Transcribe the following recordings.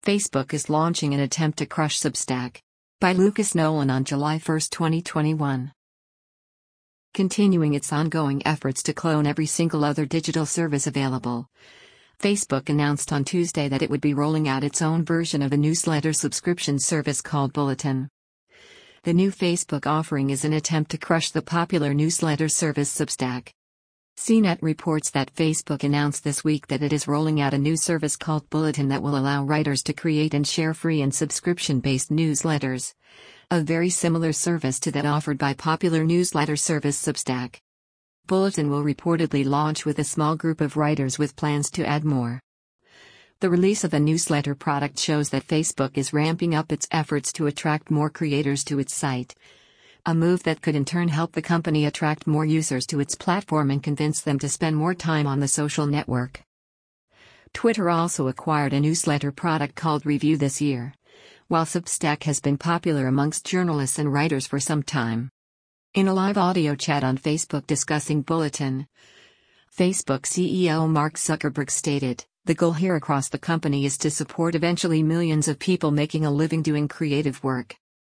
Facebook is launching an attempt to crush Substack. By Lucas Nolan on July 1, 2021. Continuing its ongoing efforts to clone every single other digital service available, Facebook announced on Tuesday that it would be rolling out its own version of a newsletter subscription service called Bulletin. The new Facebook offering is an attempt to crush the popular newsletter service Substack. CNET reports that Facebook announced this week that it is rolling out a new service called Bulletin that will allow writers to create and share free and subscription-based newsletters, a very similar service to that offered by popular newsletter service Substack. Bulletin will reportedly launch with a small group of writers with plans to add more. The release of the newsletter product shows that Facebook is ramping up its efforts to attract more creators to its site, a move that could in turn help the company attract more users to its platform and convince them to spend more time on the social network. Twitter also acquired a newsletter product called Review this year, while Substack has been popular amongst journalists and writers for some time. In a live audio chat on Facebook discussing Bulletin, Facebook CEO Mark Zuckerberg stated, "The goal here across the company is to support eventually millions of people making a living doing creative work.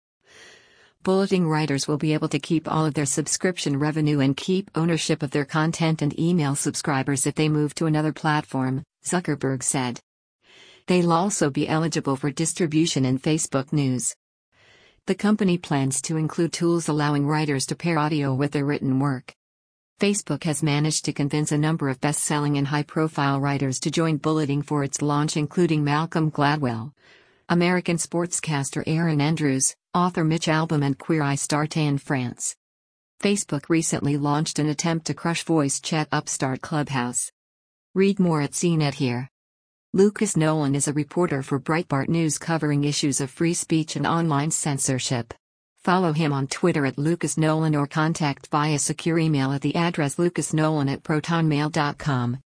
Bulletin writers will be able to keep all of their subscription revenue and keep ownership of their content and email subscribers if they move to another platform," Zuckerberg said. They'll also be eligible for distribution in Facebook News. The company plans to include tools allowing writers to pair audio with their written work. Facebook has managed to convince a number of best-selling and high-profile writers to join Bulletin for its launch, including Malcolm Gladwell, American sportscaster Erin Andrews, author Mitch Albom, and Queer Eye star Tan France. Facebook recently launched an attempt to crush voice chat upstart Clubhouse. Read more at CNET here. Lucas Nolan is a reporter for Breitbart News covering issues of free speech and online censorship. Follow him on Twitter at Lucas Nolan or contact via secure email at the address lucasnolan@protonmail.com.